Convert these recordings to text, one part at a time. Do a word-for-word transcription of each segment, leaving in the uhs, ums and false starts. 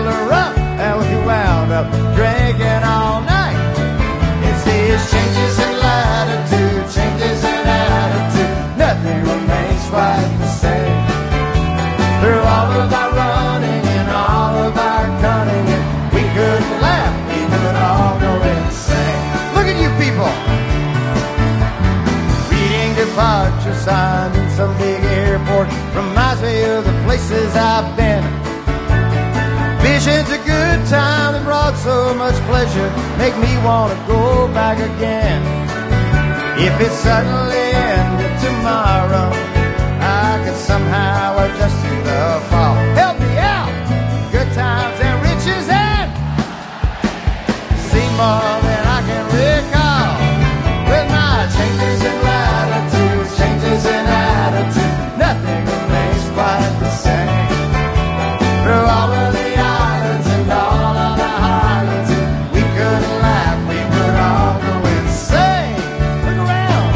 her up, and we wound up drinking all night. It's these changes in latitude, changes in attitude, nothing remains quite the same. Through all of our running and all of our cunning, and we couldn't laugh, we could all go insane. Look at you people, reading departure signs in some big airport reminds me of the places I've been. Visions of good time that brought so much pleasure make me want to go back again. If it suddenly ended tomorrow, I could somehow adjust to the fall. Help me out! Good times and riches and see more than I can recall. With my changes in latitude, changes in attitude, nothing remains quite the same. Through all of the islands and all of the highlands, we couldn't laugh, we would all go insane. Look around.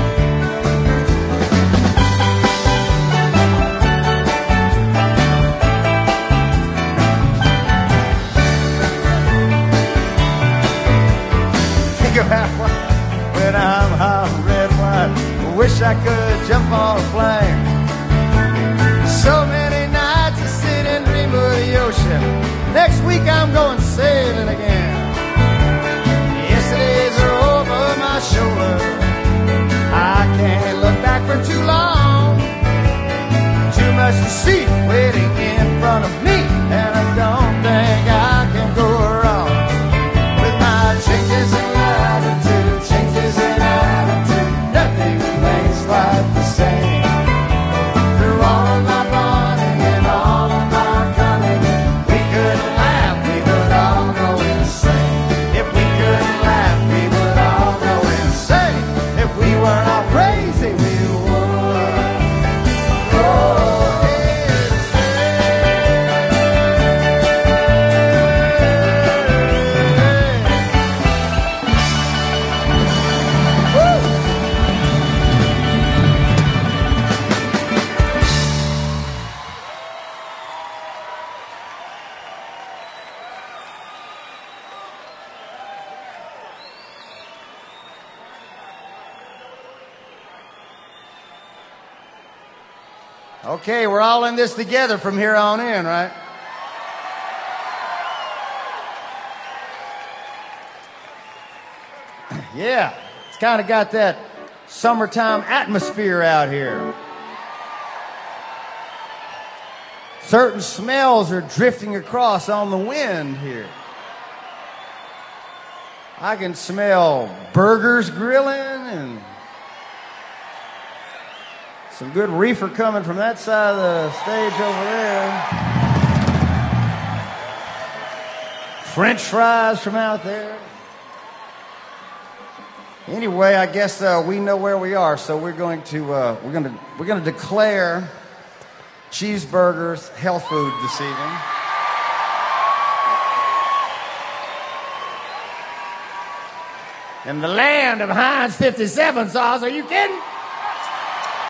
Think about when I'm hot, red wine, wish I could jump on a plane. So many nights I sit and dream of the ocean. Next week I'm going sailing again. Yesterday's are over my shoulder, I can't look back for too long. Too much to see waiting in front of me, and I don't think I can go wrong. With my changes in latitude, changes in attitude, nothing remains quite the same. Through all of my running and all of my cunning, we couldn't laugh, we would all go insane. If we couldn't laugh, we would all go insane. If we were not crazy, we would go insane. Woo! Okay, we're all in this together from here on in, right? Yeah, it's kind of got that summertime atmosphere out here. Certain smells are drifting across on the wind here. I can smell burgers grilling and some good reefer coming from that side of the stage over there. French fries from out there. Anyway, I guess uh, we know where we are, so we're going to uh, we're going to we're going to declare cheeseburgers health food this evening. In the land of Heinz fifty-seven sauce, are you kidding?